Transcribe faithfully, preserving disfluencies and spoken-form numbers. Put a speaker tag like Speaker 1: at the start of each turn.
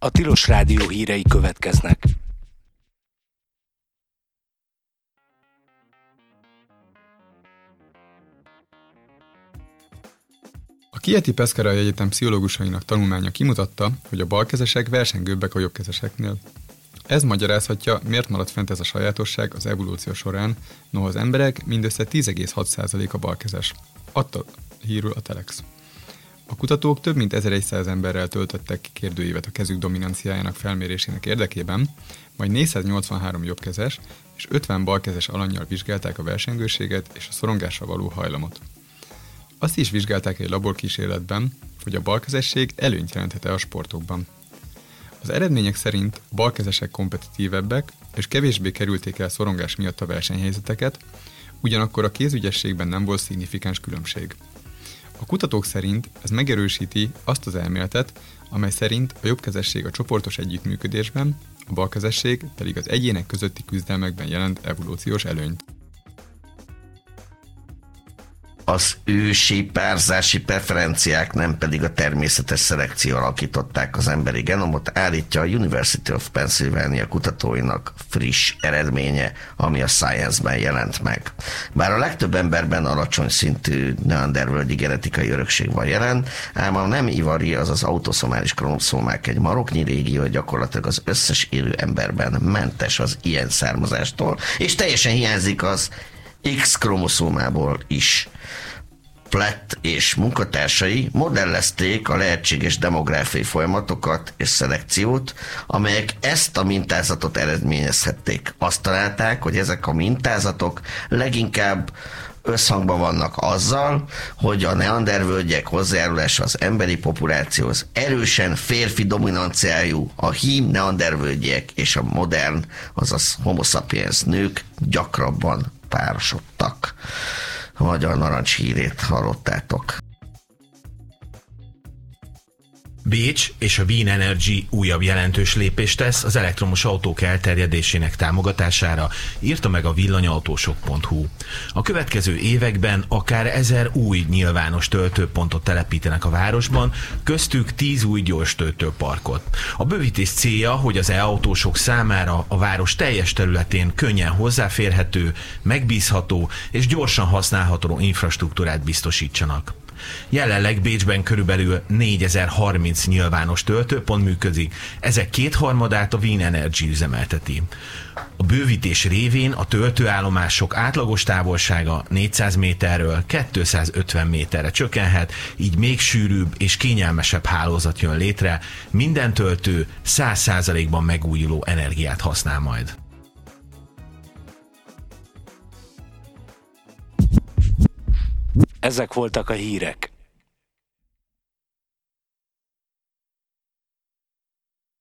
Speaker 1: A Tilos Rádió hírei következnek.
Speaker 2: A Chieti Pescarai Egyetem pszichológusainak tanulmánya kimutatta, hogy a balkezesek versengőbbek a jobbkezeseknél. Ez magyarázhatja, miért maradt fent ez a sajátosság az evolúció során, noha az emberek mindössze tíz egész hat százaléka balkezes. Adta hírül a Telex. A kutatók több mint ezerszáz emberrel töltöttek ki kérdőívet a kezük dominanciájának felmérésének érdekében, majd négyszáznyolcvanhárom jobbkezes és ötven balkezes alannyal vizsgálták a versengőséget és a szorongásra való hajlamot. Azt is vizsgálták egy laborkísérletben, hogy a balkezesség előnyt jelenthet-e a sportokban. Az eredmények szerint a balkezesek kompetitívebbek, és kevésbé kerülték el szorongás miatt a versenyhelyzeteket, ugyanakkor a kézügyességben nem volt szignifikáns különbség. A kutatók szerint ez megerősíti azt az elméletet, amely szerint a jobbkezesség a csoportos együttműködésben, a balkezesség pedig az egyének közötti küzdelmekben jelent evolúciós előnyt.
Speaker 3: Az ősi párzási preferenciák, nem pedig a természetes szelekció alakították az emberi genomot, állítja a University of Pennsylvania kutatóinak friss eredménye, ami a Science-ben jelent meg. Bár a legtöbb emberben alacsony szintű neandervölgyi genetikai örökség van jelen, ám a nem ivari, azaz autoszomális kromoszómák egy maroknyi régió gyakorlatilag az összes élő emberben mentes az ilyen származástól, és teljesen hiányzik az X-kromoszómából is. Platt és munkatársai modellezték a lehetséges demográfiai folyamatokat és szelekciót, amelyek ezt a mintázatot eredményezhették. Azt találták, hogy ezek a mintázatok leginkább összhangban vannak azzal, hogy a neandervölgyek hozzájárulása az emberi populációhoz erősen férfi dominanciájú, a hím neandervölgyek és a modern, azaz homo sapiens nők gyakrabban párosodtak. A Magyar Narancs hírét hallottátok.
Speaker 4: Bécs és a Wien Energy újabb jelentős lépést tesz az elektromos autók elterjedésének támogatására, írta meg a villanyautósok pont hu. A következő években akár ezer új nyilvános töltőpontot telepítenek a városban, köztük tíz új gyors töltőparkot. A bővítés célja, hogy az e-autósok számára a város teljes területén könnyen hozzáférhető, megbízható és gyorsan használható infrastruktúrát biztosítsanak. Jelenleg Bécsben körülbelül négyezer-harminc nyilvános töltőpont működik, ezek kétharmadát a Wien Energy üzemelteti. A bővítés révén a töltőállomások átlagos távolsága négyszáz méterről kétszázötven méterre csökkenhet, így még sűrűbb és kényelmesebb hálózat jön létre, minden töltő száz százalékban megújuló energiát használ majd.
Speaker 1: Ezek voltak a hírek.